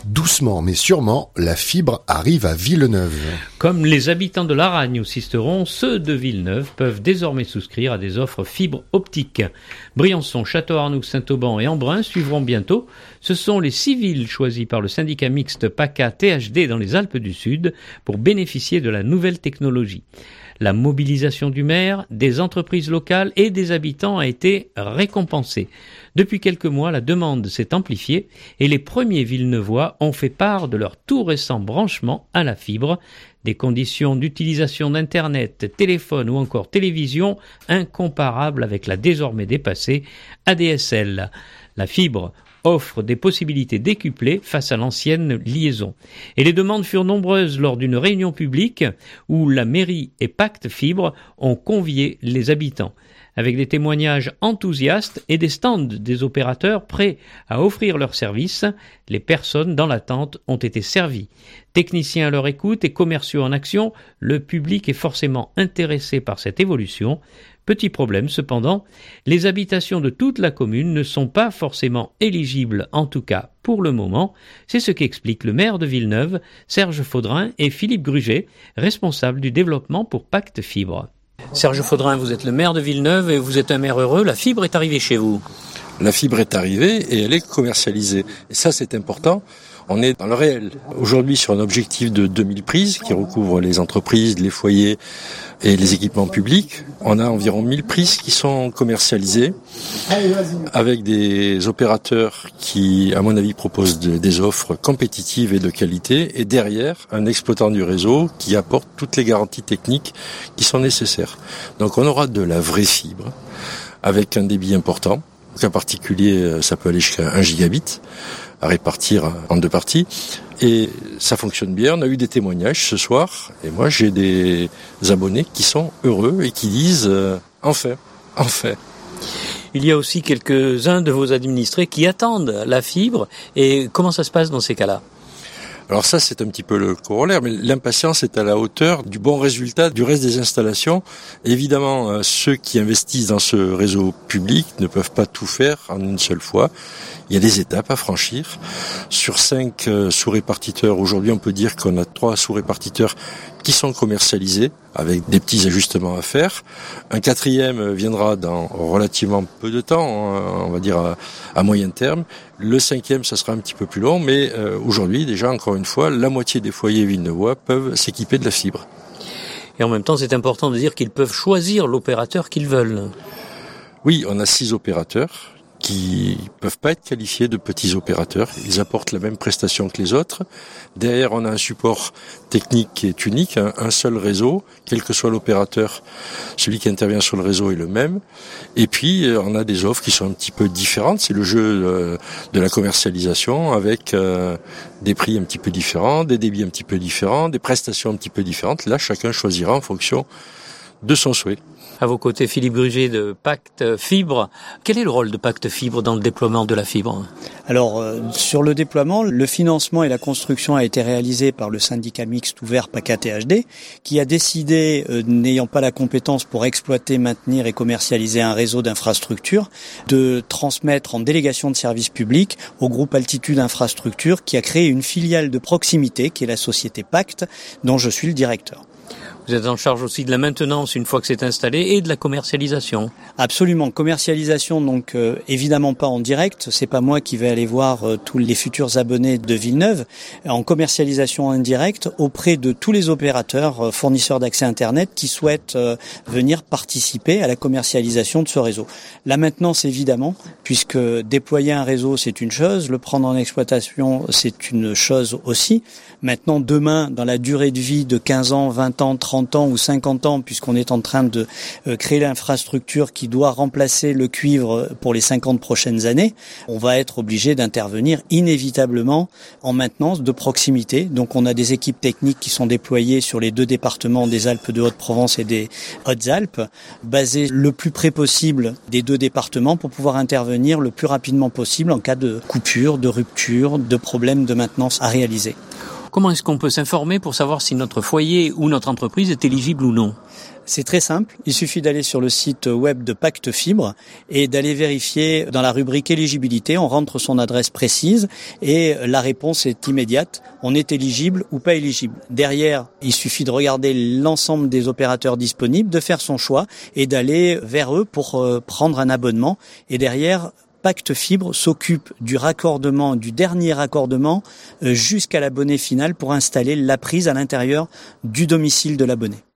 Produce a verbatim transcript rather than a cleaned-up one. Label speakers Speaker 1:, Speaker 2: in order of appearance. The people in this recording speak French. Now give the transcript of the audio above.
Speaker 1: Doucement mais sûrement, la fibre arrive à Villeneuve.
Speaker 2: Comme les habitants de Laragne ou Sisteron, ceux de Villeneuve peuvent désormais souscrire à des offres fibre optique. Briançon, Château-Arnoux, Saint-Auban et Embrun suivront bientôt. Ce sont les six villes choisies par le syndicat mixte PACA T H D dans les Alpes du Sud pour bénéficier de la nouvelle technologie. La mobilisation du maire, des entreprises locales et des habitants a été récompensée. Depuis quelques mois, la demande s'est amplifiée et les premiers Villeneuvois ont fait part de leur tout récent branchement à la fibre, des conditions d'utilisation d'Internet, téléphone ou encore télévision incomparables avec la désormais dépassée A D S L. La fibre offre des possibilités décuplées face à l'ancienne liaison. Et les demandes furent nombreuses lors d'une réunion publique où la mairie et Pacte Fibre ont convié les habitants. Avec des témoignages enthousiastes et des stands des opérateurs prêts à offrir leurs services, les personnes dans l'attente ont été servies. Techniciens à leur écoute et commerciaux en action, le public est forcément intéressé par cette évolution. Petit problème cependant, les habitations de toute la commune ne sont pas forcément éligibles, en tout cas pour le moment. C'est ce qu'expliquent le maire de Villeneuve, Serge Faudrin, et Philippe Gruget, responsable du développement pour Pacte Fibre. Serge Faudrin, vous êtes le maire de Villeneuve et vous êtes un maire heureux. La fibre est arrivée chez vous.
Speaker 3: La fibre est arrivée et elle est commercialisée. Et ça, c'est important. On est dans le réel. Aujourd'hui, sur un objectif de deux mille prises qui recouvre les entreprises, les foyers et les équipements publics, on a environ mille prises qui sont commercialisées avec des opérateurs qui, à mon avis, proposent de, des offres compétitives et de qualité, et derrière, un exploitant du réseau qui apporte toutes les garanties techniques qui sont nécessaires. Donc on aura de la vraie fibre avec un débit important. Au cas particulier, ça peut aller jusqu'à un gigabit à répartir en deux parties. Et ça fonctionne bien. On a eu des témoignages ce soir. Et moi, j'ai des abonnés qui sont heureux et qui disent euh, « enfin, enfin ».
Speaker 2: Il y a aussi quelques-uns de vos administrés qui attendent la fibre. Et comment ça se passe dans ces cas-là ?
Speaker 3: Alors ça, c'est un petit peu le corollaire, mais l'impatience est à la hauteur du bon résultat du reste des installations. Évidemment, ceux qui investissent dans ce réseau public ne peuvent pas tout faire en une seule fois. Il y a des étapes à franchir. Sur cinq sous-répartiteurs, aujourd'hui, on peut dire qu'on a trois sous-répartiteurs qui sont commercialisés avec des petits ajustements à faire. Un quatrième viendra dans relativement peu de temps, on va dire à, à moyen terme. Le cinquième, ça sera un petit peu plus long, mais euh, aujourd'hui, déjà, encore une fois, la moitié des foyers villeneuvois peuvent s'équiper de la fibre.
Speaker 2: Et en même temps, c'est important de dire qu'ils peuvent choisir l'opérateur qu'ils veulent.
Speaker 3: Oui, on a six opérateurs qui peuvent pas être qualifiés de petits opérateurs. Ils apportent la même prestation que les autres. Derrière, on a un support technique qui est unique, un, un seul réseau, quel que soit l'opérateur, celui qui intervient sur le réseau est le même. Et puis, on a des offres qui sont un petit peu différentes. C'est le jeu euh, de la commercialisation avec euh, des prix un petit peu différents, des débits un petit peu différents, des prestations un petit peu différentes. Là, chacun choisira en fonction de son souhait.
Speaker 2: À vos côtés, Philippe Gruget de Pacte Fibre. Quel est le rôle de Pacte Fibre dans le déploiement de la fibre ?
Speaker 4: Alors, euh, sur le déploiement, le financement et la construction a été réalisé par le syndicat mixte ouvert PACA T H D, qui a décidé, euh, n'ayant pas la compétence pour exploiter, maintenir et commercialiser un réseau d'infrastructures, de transmettre en délégation de service public au groupe Altitude Infrastructure, qui a créé une filiale de proximité, qui est la société Pacte, dont je suis le directeur.
Speaker 2: Vous êtes en charge aussi de la maintenance une fois que c'est installé et de la commercialisation.
Speaker 4: Absolument, commercialisation donc euh, évidemment pas en direct, c'est pas moi qui vais aller voir euh, tous les futurs abonnés de Villeneuve, en commercialisation indirecte auprès de tous les opérateurs euh, fournisseurs d'accès Internet qui souhaitent euh, venir participer à la commercialisation de ce réseau. La maintenance évidemment, puisque déployer un réseau c'est une chose, le prendre en exploitation c'est une chose aussi. Maintenant demain, dans la durée de vie de quinze ans, vingt ans, trente ans ou cinquante ans, puisqu'on est en train de euh, créer l'infrastructure qui doit remplacer le cuivre pour les cinquante prochaines années, on va être obligé d'intervenir inévitablement en maintenance de proximité. Donc on a des équipes techniques qui sont déployées sur les deux départements des Alpes de Haute-Provence et des Hautes-Alpes, basées le plus près possible des deux départements pour pouvoir intervenir le plus rapidement possible en cas de coupure, de rupture, de problème de maintenance à réaliser.
Speaker 2: comment est-ce qu'on peut s'informer pour savoir si notre foyer ou notre entreprise est éligible ou non?
Speaker 4: C'est très simple, il suffit d'aller sur le site web de Pacte Fibre et d'aller vérifier dans la rubrique éligibilité, on rentre son adresse précise et la réponse est immédiate, on est éligible ou pas éligible. Derrière, il suffit de regarder l'ensemble des opérateurs disponibles, de faire son choix et d'aller vers eux pour prendre un abonnement. Et derrière, Pacte Fibre s'occupe du raccordement, du dernier raccordement jusqu'à l'abonné final pour installer la prise à l'intérieur du domicile de l'abonné.